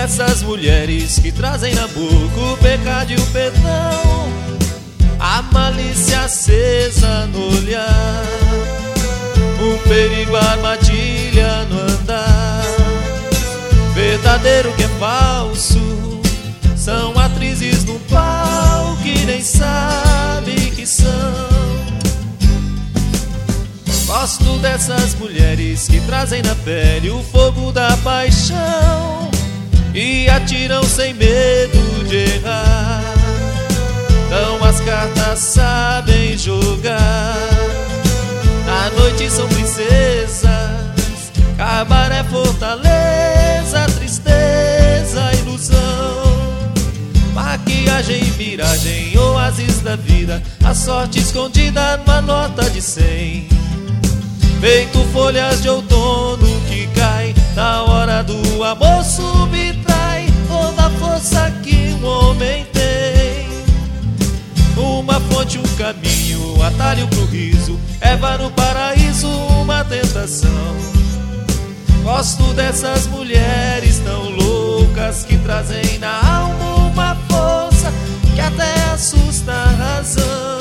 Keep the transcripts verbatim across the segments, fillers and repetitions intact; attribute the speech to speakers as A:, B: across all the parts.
A: dessas mulheres que trazem na boca o pecado e o perdão, a malícia acesa no olhar, um perigo, a armadilha no andar. Verdadeiro que é falso, são atrizes no palco que nem sabem que são. Gosto dessas mulheres que trazem na pele o fogo da paixão e atiram sem medo de errar. Então as cartas sabem jogar, à noite são princesas, cabaré, fortaleza, tristeza, ilusão. Maquiagem, miragem, oásis da vida, a sorte escondida numa nota de cem. Feito folhas de outono que cai na hora do amor, subtrai toda a força que um homem tem. Uma fonte, um caminho, um atalho pro riso, Eva no paraíso, uma tentação. Gosto dessas mulheres tão loucas que trazem na alma uma força que até assusta a razão.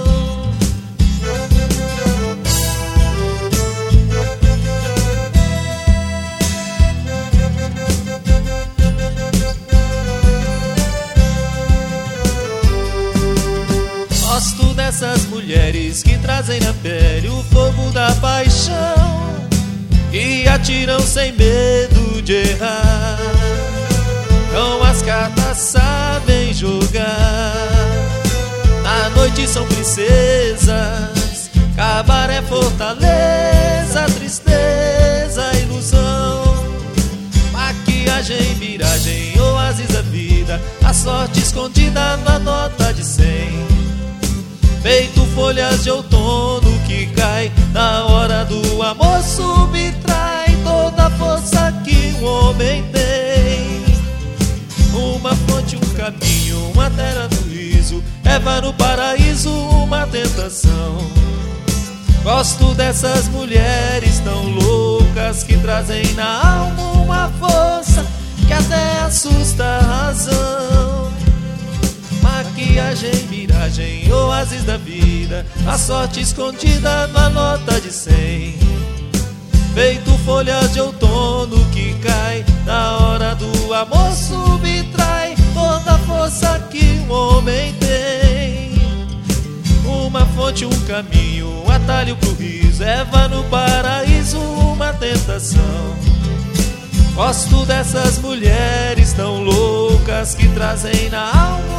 A: Gosto dessas mulheres que trazem na pele o fogo da paixão e atiram sem medo de errar. Então as cartas sabem jogar, na noite são princesas, cabaré, fortaleza, tristeza, ilusão. Maquiagem, miragem, oásis da vida, a sorte escondida na nota de cem. Feito folhas de outono que cai na hora do amor, subtrai toda a força que um homem tem. Uma fonte, um caminho, uma terra do riso, Eva no paraíso, uma tentação. Gosto dessas mulheres tão loucas que trazem na alma uma força que até assusta a razão. Maquiagem, miragem, oásis da vida, a sorte escondida na nota de cem. Feito folhas de outono que cai na hora do amor, subtrai toda a força que um homem tem. Uma fonte, um caminho, um atalho pro riso, Eva no paraíso, uma tentação. Gosto dessas mulheres tão loucas que trazem na alma